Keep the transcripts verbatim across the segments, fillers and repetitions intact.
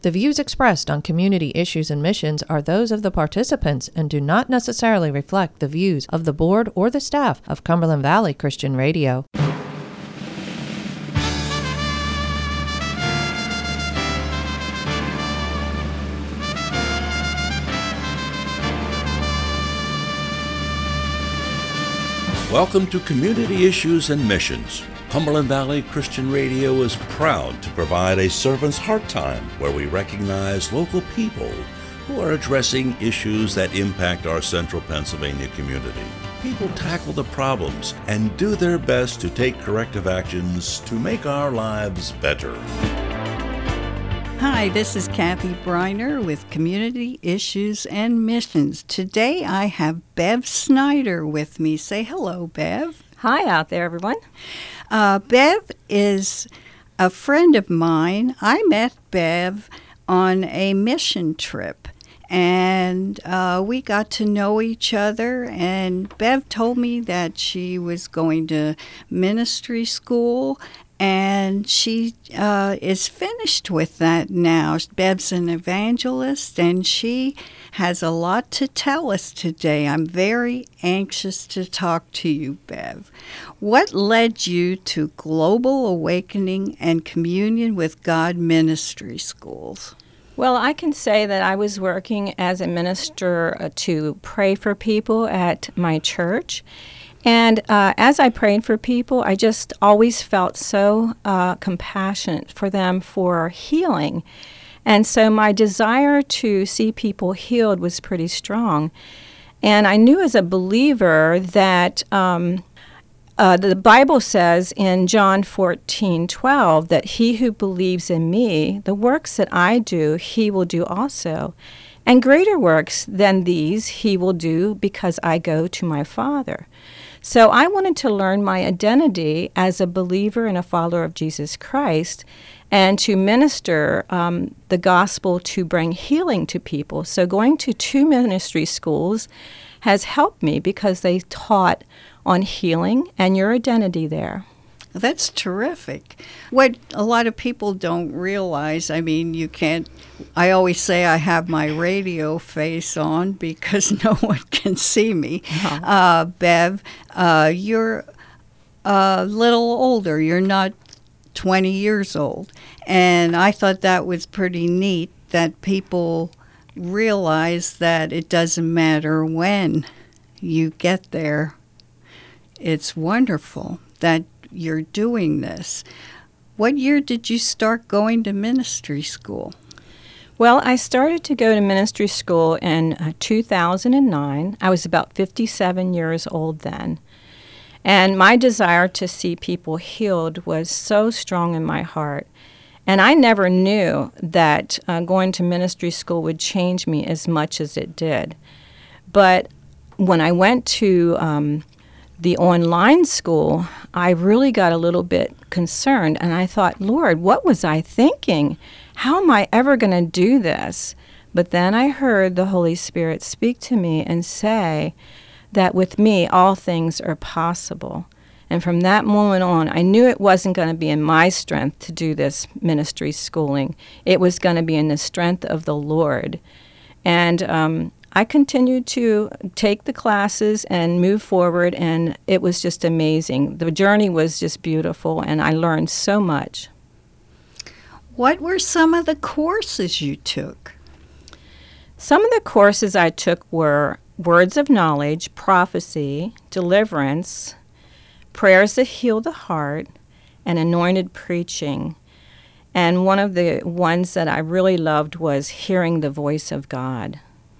The views expressed on Community Issues and Missions are those of the participants and do not necessarily reflect the views of the board or the staff of Cumberland Valley Christian Radio. Welcome to Community Issues and Missions. Cumberland Valley Christian Radio is proud to provide a servant's heart time where we recognize local people who are addressing issues that impact our central Pennsylvania community. People tackle the problems and do their best to take corrective actions to make our lives better. Hi, this is Kathy Briner with Community Issues and Missions. Today I have Bev Snyder with me. Say hello, Bev. Hi out there, everyone. Uh, Bev is a friend of mine. I met Bev on a mission trip, and uh, we got to know each other, and Bev told me that she was going to ministry school, and she uh, is finished with that now. Bev's an evangelist, and she has a lot to tell us today. I'm very anxious to talk to you, Bev. What led you to Global Awakening and Communion with God Ministry Schools? Well, I can say that I was working as a minister uh, to pray for people at my church. And uh, as I prayed for people, I just always felt so uh, compassionate for them for healing. And so my desire to see people healed was pretty strong. And I knew as a believer that um, uh, the Bible says in John fourteen twelve that he who believes in me, the works that I do, he will do also. And greater works than these he will do because I go to my Father. So I wanted to learn my identity as a believer and a follower of Jesus Christ and to minister um, the gospel to bring healing to people. So going to two ministry schools has helped me because they taught on healing and your identity there. That's terrific. What a lot of people don't realize, I mean, you can't, I always say I have my radio face on because no one can see me. Uh-huh. Uh, Bev, uh, you're a little older. You're not twenty years old. And I thought that was pretty neat that people realize that it doesn't matter when you get there. It's wonderful that you're doing this. What year did you start going to ministry school? Well, I started to go to ministry school in uh, two thousand nine. I was about fifty-seven years old then. And my desire to see people healed was so strong in my heart. And I never knew that uh, going to ministry school would change me as much as it did. But when I went to um, the online school, I really got a little bit concerned, and I thought, Lord, what was I thinking? How am I ever going to do this? But then I heard the Holy Spirit speak to me and say that with me, all things are possible. And from that moment on, I knew it wasn't going to be in my strength to do this ministry schooling. It was going to be in the strength of the Lord. And um, I continued to take the classes and move forward, and it was just amazing. The journey was just beautiful, and I learned so much. What were some of the courses you took? Some of the courses I took were words of knowledge, prophecy, deliverance, prayers that heal the heart, and anointed preaching. And one of the ones that I really loved was hearing the voice of God.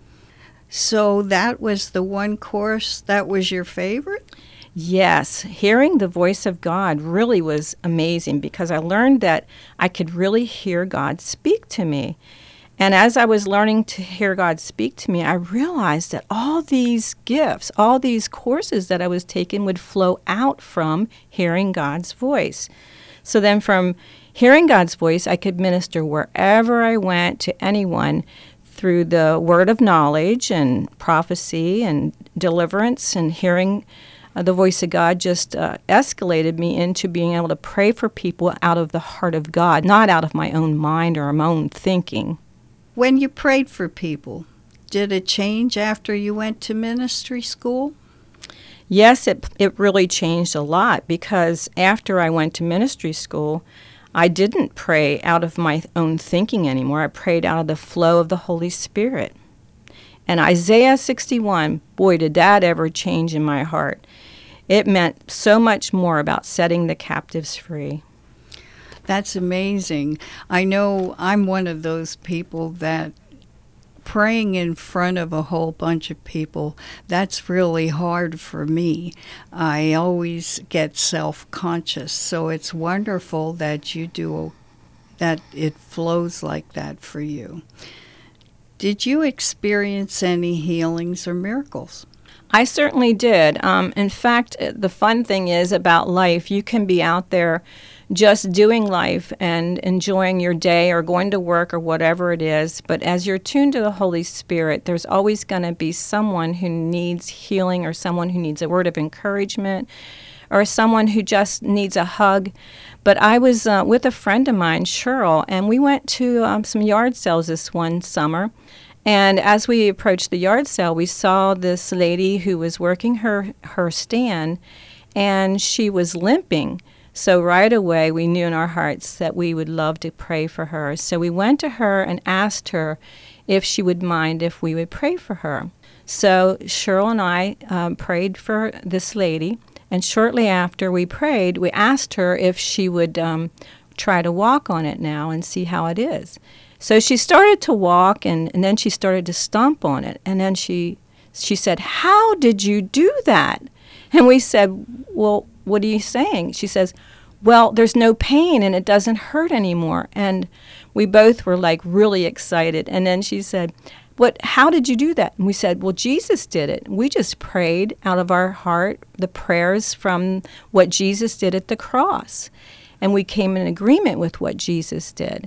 So that was the one course that was your favorite? Yes, hearing the voice of God really was amazing because I learned that I could really hear God speak to me. And as I was learning to hear God speak to me, I realized that all these gifts, all these courses that I was taking would flow out from hearing God's voice. So then from hearing God's voice, I could minister wherever I went to anyone through the word of knowledge and prophecy and deliverance and hearing uh, the voice of God just uh, escalated me into being able to pray for people out of the heart of God, not out of my own mind or my own thinking. When you prayed for people, did it change after you went to ministry school? Yes, it it really changed a lot, because after I went to ministry school, I didn't pray out of my own thinking anymore. I prayed out of the flow of the Holy Spirit. And Isaiah sixty-one, boy, did that ever change in my heart. It meant so much more about setting the captives free. That's amazing. I know I'm one of those people that praying in front of a whole bunch of people, that's really hard for me. I always get self-conscious, so it's wonderful that you do, that it flows like that for you. Did you experience any healings or miracles? I certainly did. Um, in fact, the fun thing is about life, you can be out there just doing life and enjoying your day or going to work or whatever it is. But as you're tuned to the Holy Spirit, there's always going to be someone who needs healing, or someone who needs a word of encouragement, or someone who just needs a hug. But I was uh, with a friend of mine, Cheryl, and we went to um, some yard sales this one summer. And as we approached the yard sale, we saw this lady who was working her, her stand, and she was limping. So right away, we knew in our hearts that we would love to pray for her. So we went to her and asked her if she would mind if we would pray for her. So Cheryl and I um, prayed for this lady, and shortly after we prayed, we asked her if she would um, try to walk on it now and see how it is. So she started to walk, and, and then she started to stomp on it. And then she she said, "How did you do that?" And we said, "Well, what are you saying?" She says, "Well, there's no pain and it doesn't hurt anymore." And we both were like really excited. And then she said, "What? How did you do that?" And we said, "Well, Jesus did it. We just prayed out of our heart the prayers from what Jesus did at the cross. And we came in agreement with what Jesus did."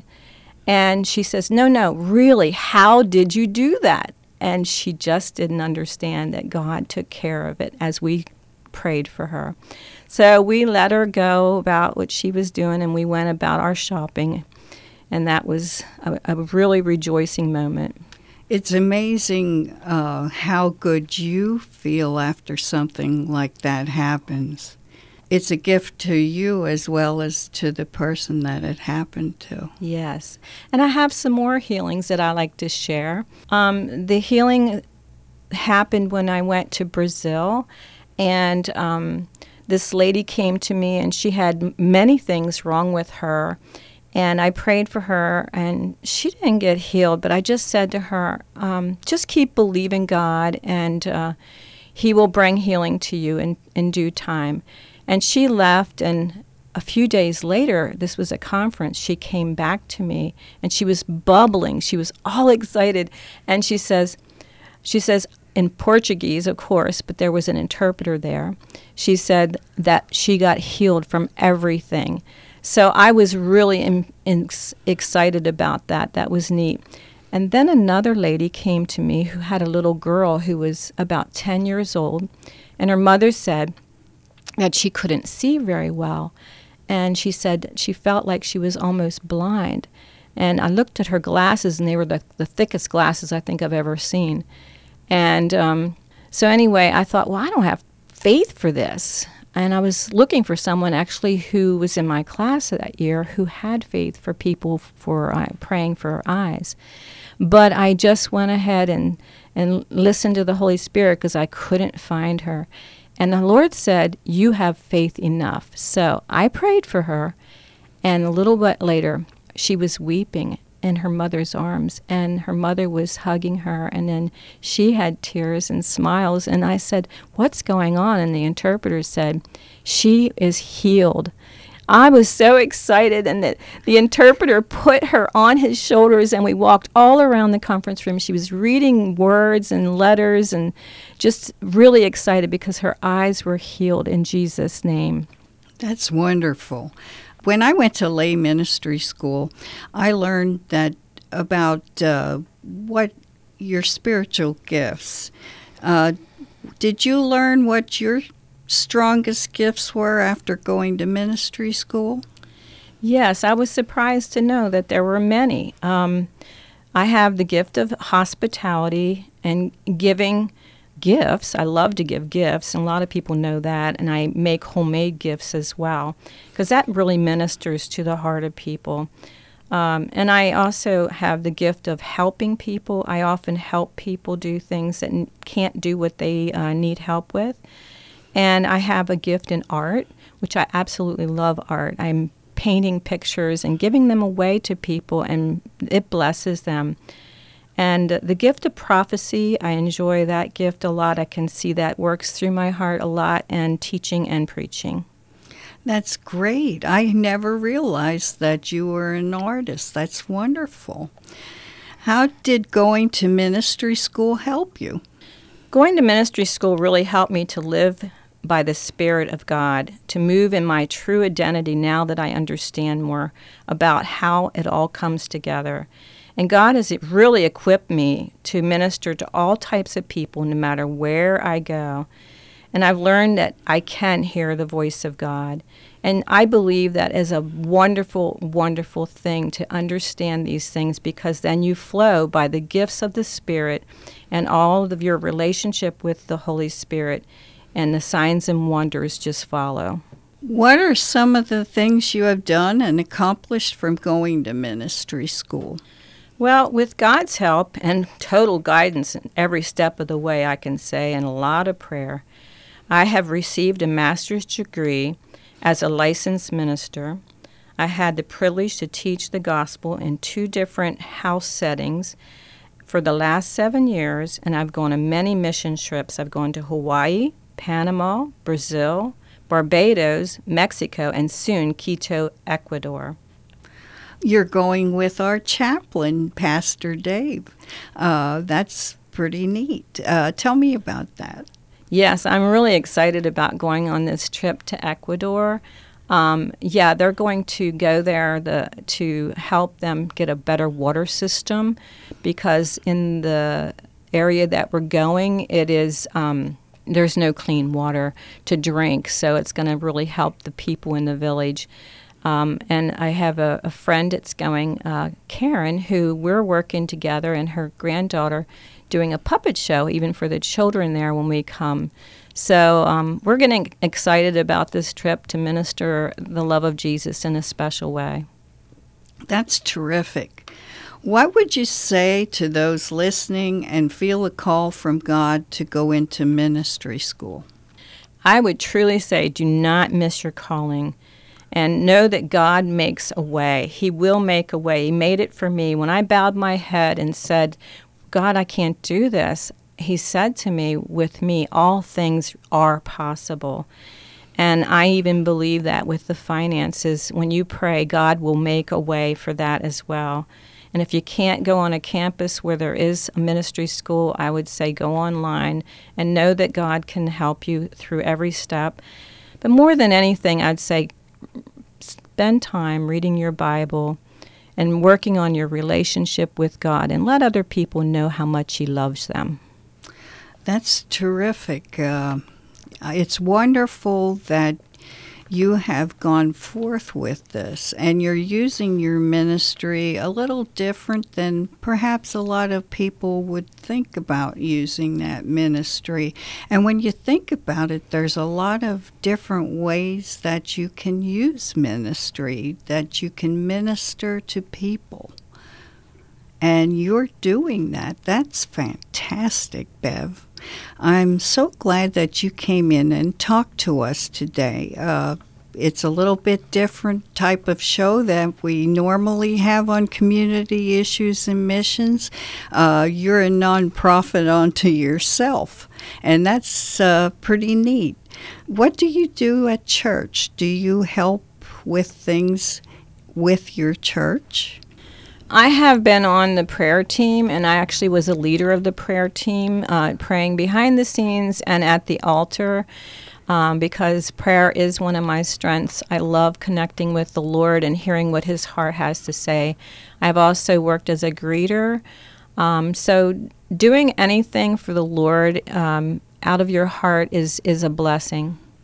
And she says, "No, no, really, how did you do that?" And she just didn't understand that God took care of it as we prayed for her. So we let her go about what she was doing, and we went about our shopping. And that was a, a really rejoicing moment. It's amazing uh, how good you feel after something like that happens. It's a gift to you as well as to the person that it happened to. Yes. And I have some more healings that I like to share. Um, the healing happened when I went to Brazil, and um, this lady came to me, and she had many things wrong with her. And I prayed for her, and she didn't get healed, but I just said to her, um, just keep believing God, and uh, He will bring healing to you in, in due time. And she left, and a few days later, this was a conference, she came back to me, and she was bubbling. She was all excited, and she says, she says, in Portuguese, of course, but there was an interpreter there. She said that she got healed from everything. So I was really in, in, excited about that. That was neat. And then another lady came to me who had a little girl who was about ten years old, and her mother said that she couldn't see very well. And she said she felt like she was almost blind. And I looked at her glasses, and they were the, the thickest glasses I think I've ever seen. And um, so anyway, I thought, well, I don't have faith for this. And I was looking for someone actually who was in my class that year who had faith for people for uh, praying for eyes. But I just went ahead and, and listened to the Holy Spirit because I couldn't find her. And the Lord said, you have faith enough. So I prayed for her, and a little bit later, she was weeping in her mother's arms, and her mother was hugging her, and then she had tears and smiles. And I said, what's going on? And the interpreter said, she is healed. I was so excited, and that the interpreter put her on his shoulders, and we walked all around the conference room. She was reading words and letters and just really excited because her eyes were healed in Jesus' name. That's wonderful. When I went to lay ministry school, I learned that about uh, what your spiritual gifts. Uh, did you learn what your strongest gifts were after going to ministry school? Yes, I was surprised to know that there were many. Um, I have the gift of hospitality and giving gifts. I love to give gifts, and a lot of people know that, and I make homemade gifts as well, because that really ministers to the heart of people. Um, and I also have the gift of helping people. I often help people do things that n- can't do what they uh, need help with. And I have a gift in art, which I absolutely love art. I'm painting pictures and giving them away to people, and it blesses them. And uh, the gift of prophecy, I enjoy that gift a lot. I can see that works through my heart a lot, and teaching and preaching. That's great. I never realized that you were an artist. That's wonderful. How did going to ministry school help you? Going to ministry school really helped me to live by the Spirit of God, to move in my true identity now that I understand more about how it all comes together. And God has really equipped me to minister to all types of people, no matter where I go. And I've learned that I can hear the voice of God. And I believe that is a wonderful, wonderful thing to understand these things, because then you flow by the gifts of the Spirit and all of your relationship with the Holy Spirit, and the signs and wonders just follow. What are some of the things you have done and accomplished from going to ministry school? Well, with God's help and total guidance in every step of the way, I can say, and a lot of prayer, I have received a master's degree as a licensed minister. I had the privilege to teach the gospel in two different house settings for the last seven years, and I've gone on many mission trips. I've gone to Hawaii, Panama, Brazil, Barbados, Mexico, and soon Quito, Ecuador. You're going with our chaplain, Pastor Dave. Uh, that's pretty neat. Uh, tell me about that. Yes, I'm really excited about going on this trip to Ecuador. Um, yeah, they're going to go there the, to help them get a better water system, because in the area that we're going, it is um, there's no clean water to drink, so it's going to really help the people in the village. Um, and I have a, a friend that's going, uh, Karen, who we're working together, and her granddaughter doing a puppet show even for the children there when we come. So um, we're getting excited about this trip to minister the love of Jesus in a special way. That's terrific. What would you say to those listening and feel a call from God to go into ministry school? I would truly say, do not miss your calling, and know that God makes a way. He will make a way. He made it for me. When I bowed my head and said, God, I can't do this, He said to me, with me, all things are possible. And I even believe that with the finances, when you pray, God will make a way for that as well. And if you can't go on a campus where there is a ministry school, I would say go online and know that God can help you through every step. But more than anything, I'd say spend time reading your Bible and working on your relationship with God, and let other people know how much He loves them. That's terrific. Uh, it's wonderful that you have gone forth with this, and you're using your ministry a little different than perhaps a lot of people would think about using that ministry. And when you think about it, there's a lot of different ways that you can use ministry, that you can minister to people. And you're doing that. That's fantastic, Bev. I'm so glad that you came in and talked to us today. Uh, it's a little bit different type of show that we normally have on community issues and missions. Uh, you're a nonprofit unto yourself, and that's uh, pretty neat. What do you do at church? Do you help with things with your church? I have been on the prayer team, and I actually was a leader of the prayer team, uh, praying behind the scenes and at the altar, um, because prayer is one of my strengths. I love connecting with the Lord and hearing what His heart has to say. I've also worked as a greeter. Um, so doing anything for the Lord um, out of your heart is, is a blessing.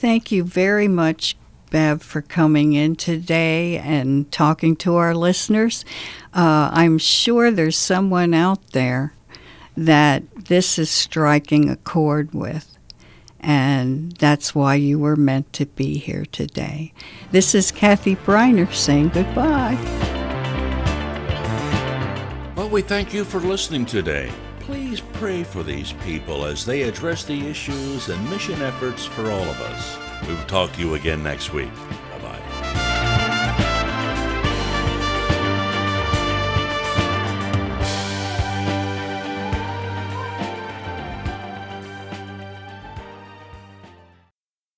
thank you very much, Bev, for coming in today and talking to our listeners. Uh, I'm sure there's someone out there that this is striking a chord with, and that's why you were meant to be here today. This is Kathy Briner saying goodbye. Well, we thank you for listening today. Please pray for these people as they address the issues and mission efforts for all of us. We will talk to you again next week.